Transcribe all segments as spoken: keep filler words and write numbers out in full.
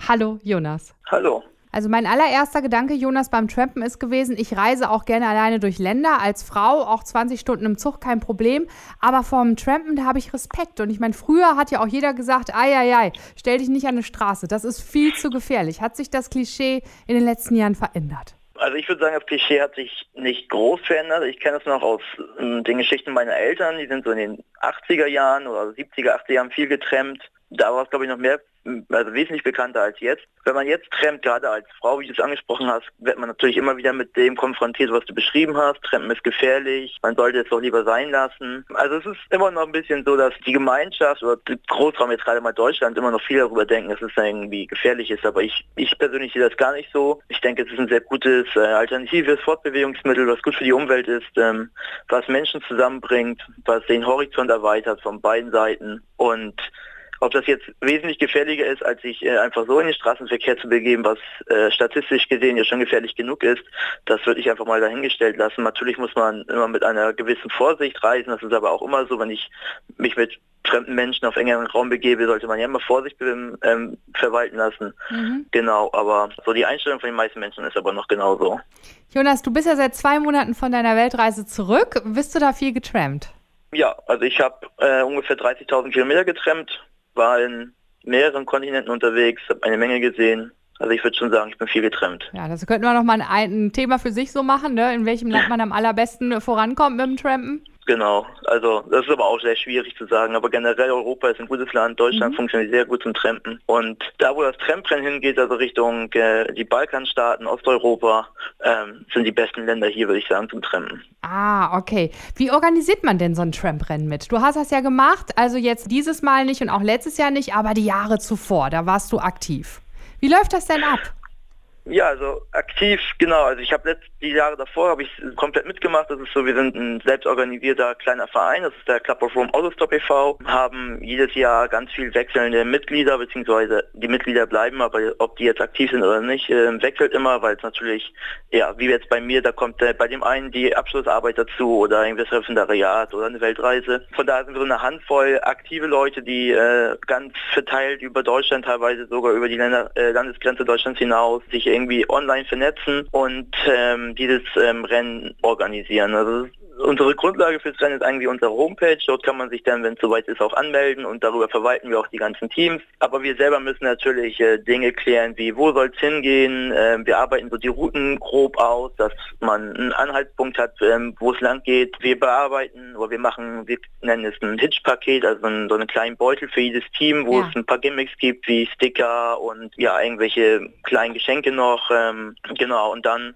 Hallo, Jonas. Hallo. Also mein allererster Gedanke, Jonas, beim Trampen ist gewesen, ich reise auch gerne alleine durch Länder, als Frau, auch zwanzig Stunden im Zug, kein Problem. Aber vom Trampen, da habe ich Respekt. Und ich meine, früher hat ja auch jeder gesagt, ei, ei, ei, stell dich nicht an eine Straße, das ist viel zu gefährlich. Hat sich das Klischee in den letzten Jahren verändert? Also ich würde sagen, das Klischee hat sich nicht groß verändert. Ich kenne es noch aus äh, den Geschichten meiner Eltern, die sind so in den achtziger Jahren oder siebziger, achtziger Jahren viel getrampt. Da war es, glaube ich, noch mehr, also wesentlich bekannter als jetzt. Wenn man jetzt trampt, gerade als Frau, wie du es angesprochen hast, wird man natürlich immer wieder mit dem konfrontiert, was du beschrieben hast. Trampen ist gefährlich, man sollte es doch lieber sein lassen. Also es ist immer noch ein bisschen so, dass die Gemeinschaft oder der Großraum, jetzt gerade mal Deutschland, immer noch viel darüber denken, dass es irgendwie gefährlich ist. Aber ich, ich persönlich sehe das gar nicht so. Ich denke, es ist ein sehr gutes, äh, alternatives Fortbewegungsmittel, was gut für die Umwelt ist, ähm, was Menschen zusammenbringt, was den Horizont erweitert von beiden Seiten. Und ob das jetzt wesentlich gefährlicher ist, als sich äh, einfach so in den Straßenverkehr zu begeben, was äh, statistisch gesehen ja schon gefährlich genug ist, das würde ich einfach mal dahingestellt lassen. Natürlich muss man immer mit einer gewissen Vorsicht reisen, das ist aber auch immer so, wenn ich mich mit fremden Menschen auf engeren Raum begebe, sollte man ja immer Vorsicht ähm, verwalten lassen. Mhm. Genau, aber so die Einstellung von den meisten Menschen ist aber noch genauso. Jonas, du bist ja seit zwei Monaten von deiner Weltreise zurück. Bist du da viel getrampt? Ja, also ich habe äh, ungefähr dreißigtausend Kilometer getrampt. War in mehreren Kontinenten unterwegs, habe eine Menge gesehen. Also ich würde schon sagen, ich bin viel getrampt. Ja, das könnten wir noch mal ein, ein Thema für sich so machen, ne? In welchem Land man am allerbesten vorankommt mit dem Trampen. Genau, also das ist aber auch sehr schwierig zu sagen, aber generell Europa ist ein gutes Land, Deutschland mhm. funktioniert sehr gut zum Trampen und da, wo das Tramprennen hingeht, also Richtung äh, die Balkanstaaten, Osteuropa, ähm, sind die besten Länder hier, würde ich sagen, zum Trampen. Ah, okay. Wie organisiert man denn so ein Tramprennen mit? Du hast das ja gemacht, also jetzt dieses Mal nicht und auch letztes Jahr nicht, aber die Jahre zuvor, da warst du aktiv. Wie läuft das denn ab? Ja, also aktiv, genau. Also ich habe die Jahre davor habe ich komplett mitgemacht. Das ist so, wir sind ein selbstorganisierter kleiner Verein. Das ist der Club of Rome Autostop e V. Haben jedes Jahr ganz viel wechselnde Mitglieder, beziehungsweise die Mitglieder bleiben, aber ob die jetzt aktiv sind oder nicht, äh, wechselt immer, weil es natürlich, ja, wie jetzt bei mir, da kommt äh, bei dem einen die Abschlussarbeit dazu oder ein Referendariat oder eine Weltreise. Von daher sind wir so eine Handvoll aktive Leute, die äh, ganz verteilt über Deutschland, teilweise sogar über die Länder, äh, Landesgrenze Deutschlands hinaus, sich irgendwie online vernetzen und ähm, dieses ähm, Rennen organisieren. Also unsere Grundlage fürs Rennen ist eigentlich unsere Homepage. Dort kann man sich dann, wenn es soweit ist, auch anmelden und darüber verwalten wir auch die ganzen Teams. Aber wir selber müssen natürlich äh, Dinge klären, wie wo soll es hingehen. Äh, wir arbeiten so die Routen grob aus, dass man einen Anhaltspunkt hat, ähm, wo es lang geht. Wir bearbeiten oder wir machen, wir nennen es ein Hitch-Paket, also ein, so einen kleinen Beutel für jedes Team, wo ja. es ein paar Gimmicks gibt, wie Sticker und ja, irgendwelche kleinen Geschenke noch. Ähm, genau, und dann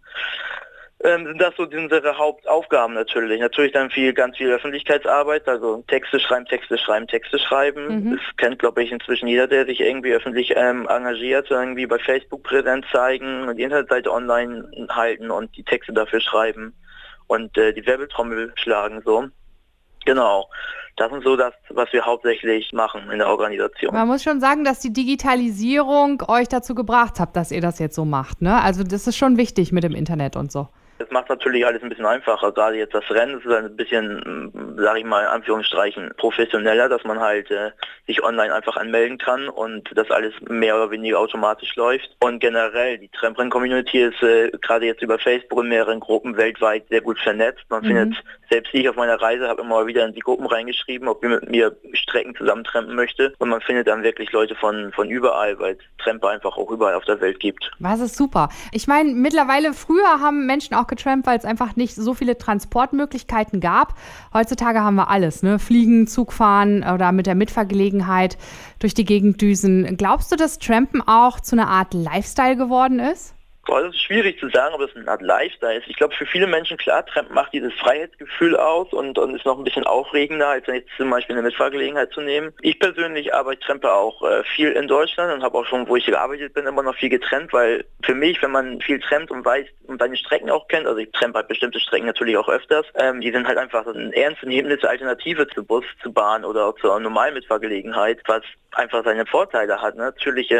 Ähm, sind das so unsere Hauptaufgaben natürlich. Natürlich dann viel, ganz viel Öffentlichkeitsarbeit, also Texte schreiben, Texte schreiben, Texte schreiben. Mhm. Das kennt, glaube ich, inzwischen jeder, der sich irgendwie öffentlich ähm, engagiert, irgendwie bei Facebook Präsenz zeigen und die Internetseite online halten und die Texte dafür schreiben und äh, die Wirbeltrommel schlagen, so. Genau. Das ist so das, was wir hauptsächlich machen in der Organisation. Man muss schon sagen, dass die Digitalisierung euch dazu gebracht hat, dass ihr das jetzt so macht, ne? Also das ist schon wichtig mit dem Internet und so. Das macht natürlich alles ein bisschen einfacher. Gerade jetzt das Rennen, das ist ein bisschen, sage ich mal, in Anführungsstrichen professioneller, dass man halt äh, sich online einfach anmelden kann und das alles mehr oder weniger automatisch läuft. Und generell, die Tramprennen-Community ist äh, gerade jetzt über Facebook in mehreren Gruppen weltweit sehr gut vernetzt. Man mhm. findet, selbst ich auf meiner Reise habe immer wieder in die Gruppen reingeschrieben, ob ich mit mir Strecken zusammen trampen möchte. Und man findet dann wirklich Leute von, von überall, weil es Tramper einfach auch überall auf der Welt gibt. Das ist super. Ich meine, mittlerweile, früher haben Menschen auch getrampt, weil es einfach nicht so viele Transportmöglichkeiten gab. Heutzutage haben wir alles, ne? Fliegen, Zug fahren oder mit der Mitfahrgelegenheit durch die Gegend düsen. Glaubst du, dass Trampen auch zu einer Art Lifestyle geworden ist? Boah, das ist schwierig zu sagen, ob das eine Art Lifestyle ist. Ich glaube, für viele Menschen, klar, Trampen macht dieses Freiheitsgefühl aus und, und ist noch ein bisschen aufregender, als jetzt zum Beispiel eine Mitfahrgelegenheit zu nehmen. Ich persönlich arbeite trampe auch äh, viel in Deutschland und habe auch schon, wo ich gearbeitet bin, immer noch viel getrennt, weil für mich, wenn man viel trampt und weiß und seine Strecken auch kennt, also ich trampe halt bestimmte Strecken natürlich auch öfters, ähm, die sind halt einfach so eine ernstzunehmende Alternative zu Bus, zu Bahn oder zur normalen Mitfahrgelegenheit, was einfach seine Vorteile hat. Ne? Natürlich äh,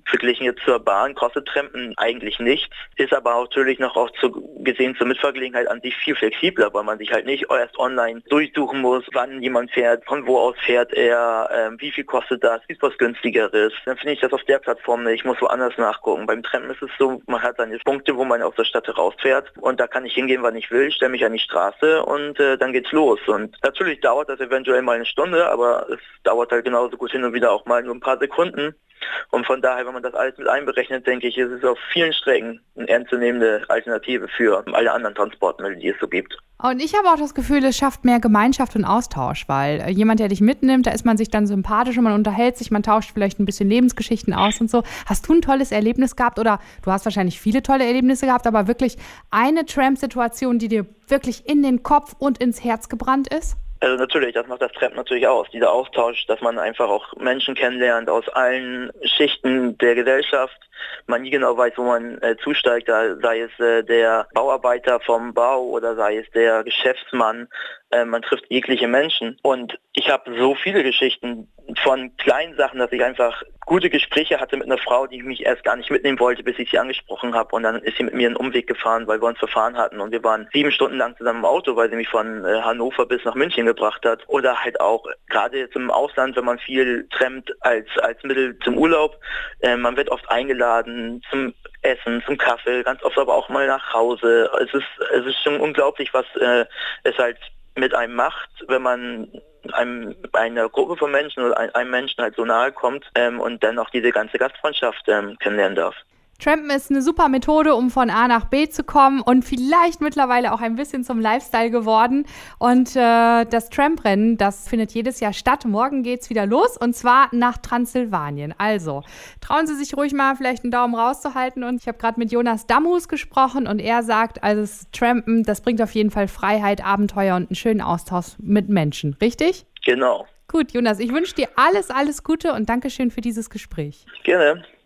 Verglichen jetzt zur Bahn kostet Trampen eigentlich nichts, ist aber natürlich noch auch zu, gesehen zur Mitfahrgelegenheit an sich viel flexibler, weil man sich halt nicht erst online durchsuchen muss, wann jemand fährt, von wo aus fährt er, äh, wie viel kostet das, ist was günstigeres. Dann finde ich das auf der Plattform nicht, ich muss woanders nachgucken. Beim Trampen ist es so, man hat seine Punkte, wo man aus der Stadt herausfährt und da kann ich hingehen, wann ich will, stelle mich an die Straße und äh, dann geht's los. Und natürlich dauert das eventuell mal eine Stunde, aber es dauert halt genauso gut hin und wieder auch mal nur ein paar Sekunden. Und von daher, wenn man das alles mit einberechnet, denke ich, ist es auf vielen Strecken eine ernstzunehmende Alternative für alle anderen Transportmittel, die es so gibt. Und ich habe auch das Gefühl, es schafft mehr Gemeinschaft und Austausch, weil jemand, der dich mitnimmt, da ist man sich dann sympathisch und man unterhält sich, man tauscht vielleicht ein bisschen Lebensgeschichten aus und so. Hast du ein tolles Erlebnis gehabt oder du hast wahrscheinlich viele tolle Erlebnisse gehabt, aber wirklich eine Tramp-Situation, die dir wirklich in den Kopf und ins Herz gebrannt ist? Also natürlich, das macht das Trampen natürlich aus, dieser Austausch, dass man einfach auch Menschen kennenlernt aus allen Schichten der Gesellschaft. Man nie genau weiß, wo man äh, zusteigt, da sei es äh, der Bauarbeiter vom Bau oder sei es der Geschäftsmann. Äh, man trifft jegliche Menschen. Und ich habe so viele Geschichten von kleinen Sachen, dass ich einfach gute Gespräche hatte mit einer Frau, die mich erst gar nicht mitnehmen wollte, bis ich sie angesprochen habe. Und dann ist sie mit mir einen Umweg gefahren, weil wir uns verfahren hatten. Und wir waren sieben Stunden lang zusammen im Auto, weil sie mich von äh, Hannover bis nach München gebracht hat. Oder halt auch, gerade jetzt im Ausland, wenn man viel trampt als, als Mittel zum Urlaub, äh, man wird oft eingeladen zum Essen, zum Kaffee, ganz oft aber auch mal nach Hause. Es ist, es ist schon unglaublich, was äh, es halt mit einem macht, wenn man einem, einer Gruppe von Menschen oder einem Menschen halt so nahe kommt ähm, und dann auch diese ganze Gastfreundschaft ähm, kennenlernen darf. Trampen ist eine super Methode, um von A nach B zu kommen und vielleicht mittlerweile auch ein bisschen zum Lifestyle geworden. Und äh, das Tramprennen, das findet jedes Jahr statt. Morgen geht's wieder los und zwar nach Transsilvanien. Also trauen Sie sich ruhig mal vielleicht einen Daumen rauszuhalten. Und ich habe gerade mit Jonas Damhus gesprochen und er sagt, also das Trampen, das bringt auf jeden Fall Freiheit, Abenteuer und einen schönen Austausch mit Menschen. Richtig? Genau. Gut, Jonas, ich wünsche dir alles, alles Gute und Dankeschön für dieses Gespräch. Gerne.